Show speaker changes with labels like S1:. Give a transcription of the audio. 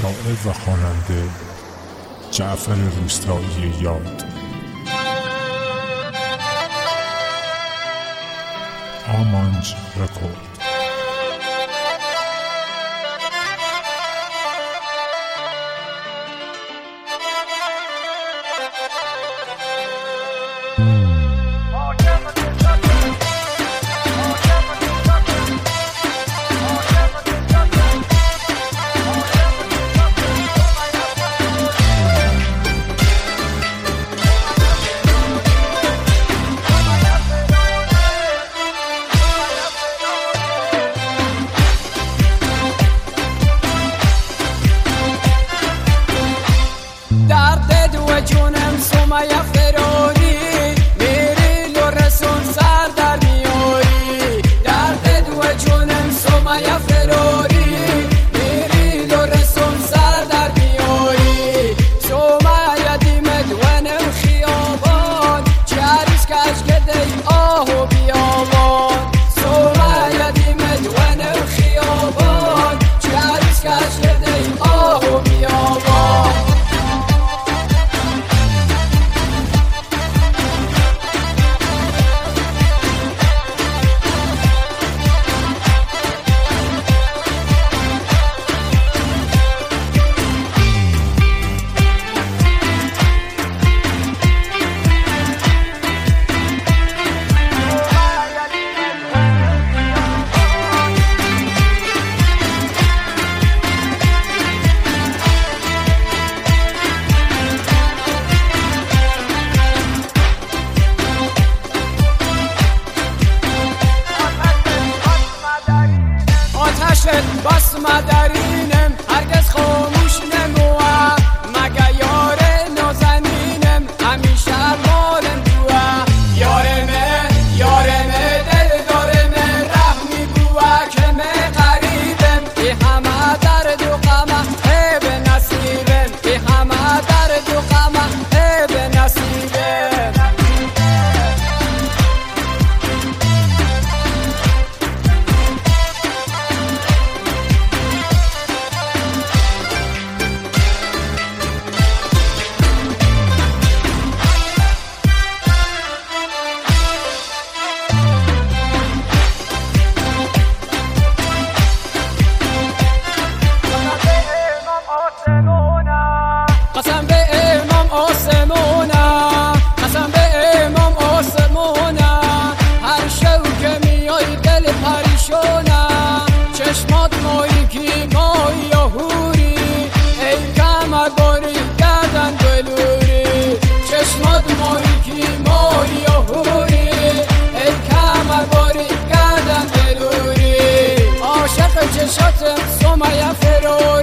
S1: شاعر و خواننده جعفر روستایی یاد. آمانج رکورد.
S2: درد دو جونم سومه فراری میری و رسون سر در میاری. درد دو جونم سومه فراری میری و رسون سر در میاری. سومه دیمت ونم خیابان چریش کش کدی آهو بیابان. سومه دیمت ونم خیابان چریش کش کدی آهو بیابان. بس مدرینم هرگز خاموش نموام. مگه یار نازنینم همیشه مالم توه. یارمه دل دارمه رحمی بوه که من قریبم. ای همه درد و غمه ای به نصیبم. ای همه درد و غمه ای به نصیبم. قسم به امام آسمونه، قسم به امام آسمونه. هر شو که میای دل پریشونه. چشمات مایی کی مایی یا هوری ای کمر باری گردن بلوری. چشمات مایی کی مایی یا هوری ای کمر باری گردن بلوری. عاشق چشاتم سومه فراری